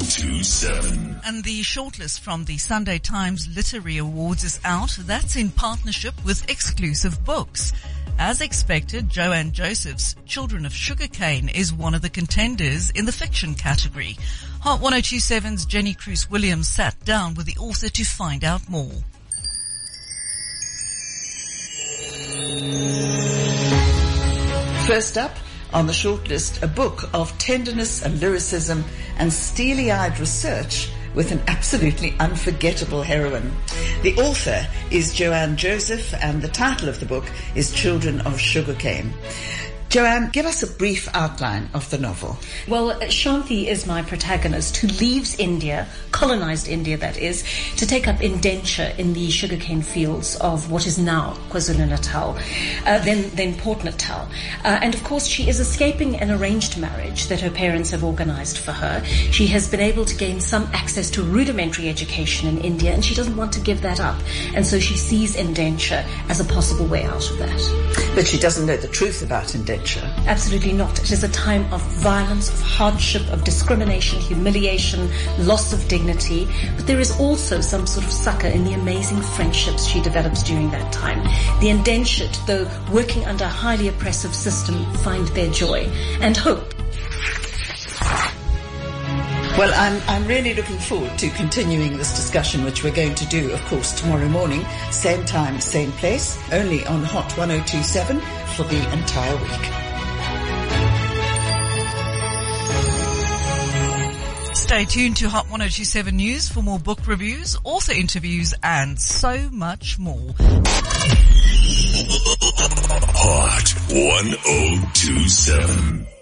1027. And the shortlist from the Sunday Times Literary Awards is out. That's in partnership with Exclusive Books. As expected, Joanne Joseph's Children of Sugarcane is one of the contenders in the fiction category. Hot 1027's Jenny Cruz Williams sat down with the author to find out more. First up on the shortlist, a book of tenderness and lyricism and steely-eyed research with an absolutely unforgettable heroine. The author is Joanne Joseph, and the title of the book is Children of Sugarcane. Joanne, give us a brief outline of the novel. Well, Shanti is my protagonist who leaves India, colonized India that is, to take up indenture in the sugarcane fields of what is now KwaZulu-Natal, then Port Natal. And of course, she is escaping an arranged marriage that her parents have organized for her. She has been able to gain some access to rudimentary education in India, and she doesn't want to give that up. And so she sees indenture as a possible way out of that. But she doesn't know the truth about indenture. Absolutely not. It is a time of violence, of hardship, of discrimination, humiliation, loss of dignity. But there is also some sort of succor in the amazing friendships she develops during that time. The indentured, though working under a highly oppressive system, find their joy and hope. Well, I'm really looking forward to continuing this discussion, which we're going to do, of course, tomorrow morning, same time, same place, only on Hot 1027 for the entire week. Stay tuned to Hot 1027 News for more book reviews, author interviews, and so much more. Hot 1027.